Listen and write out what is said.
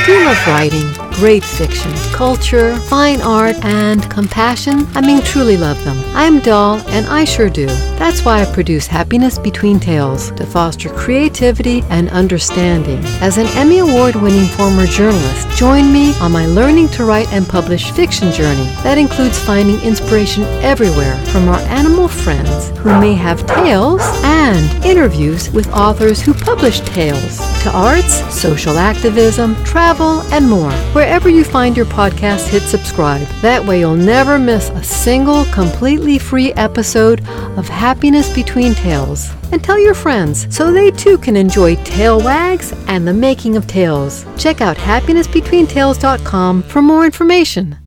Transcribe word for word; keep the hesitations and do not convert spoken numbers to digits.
Do you love writing, great fiction, culture, fine art, and compassion? I mean, truly love them. I'm dull, and I sure do. That's why I produce Happiness Between Tales, to foster creativity and understanding. As an Emmy Award-winning former journalist, join me on my learning to write and publish fiction journey that includes finding inspiration everywhere from our animal friends who may have tales and interviews with authors who publish tales, to arts, social activism, travel, and more. Wherever you find your podcast, hit subscribe. That way you'll never miss a single completely free episode of Happiness Between Tales. And tell your friends so they too can enjoy tail wags and the making of tales. Check out happiness between tales dot com for more information.